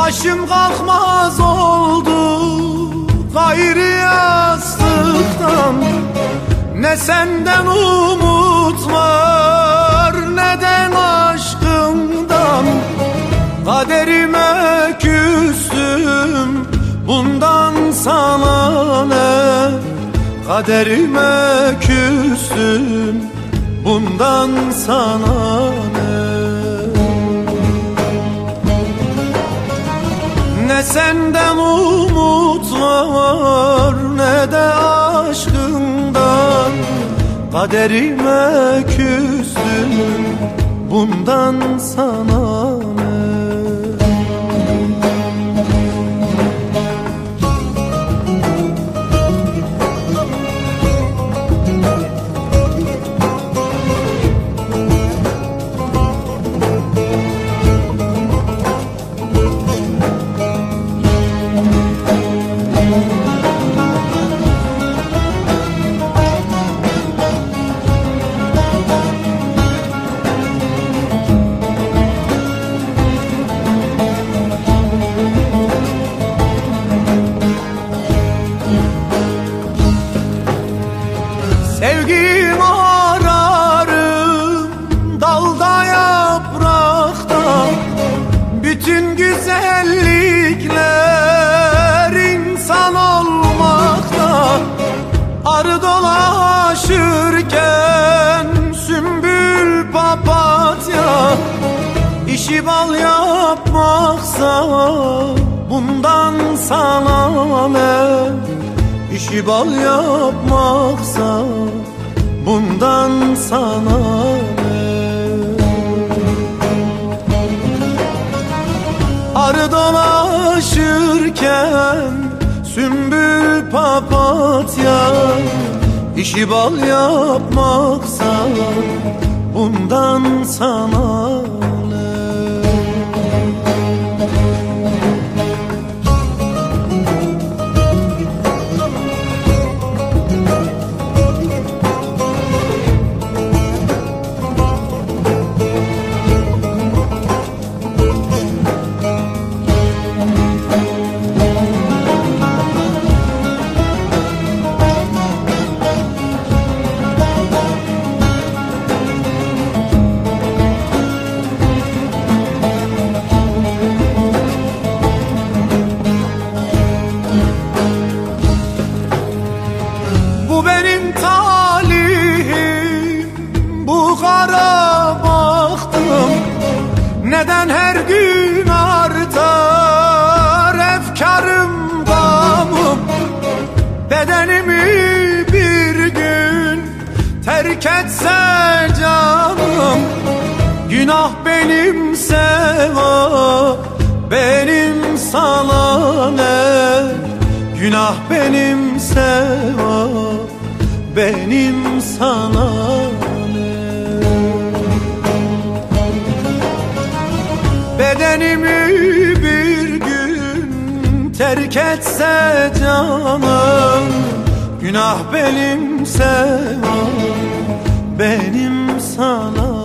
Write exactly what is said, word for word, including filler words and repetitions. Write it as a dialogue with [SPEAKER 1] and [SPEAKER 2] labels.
[SPEAKER 1] Başım kalkmaz oldu gayrı yastıktan. Ne senden umut var ne de aşkımdan. Kaderime küstüm, bundan sana ne? Kaderime küstüm, bundan sana ne? Ne senden umut var ne de aşkından. Kaderime küstüm, bundan sana ne? Sevgim ararım dalda yaprakta. Bütün güzellikler insan olmakta. Arı dolaşırken sümbül papatya. İşi bal yapmaksa bundan sana ne? İşi bal yapmaksa bundan sana ne? Arı dolaşırken sümbül papatya. İşi bal yapmaksa bundan sana ne? Bu benim talihim, bu kara bahtım. Neden her gün artar efkarım, gamım? Bedenimi bir gün terk etse canım. Günah benim sevap, benim sana ne? Günah benim sevap, benim sana ne? Bedenimi bir gün terk etse canım. Günah benim sevap, benim sana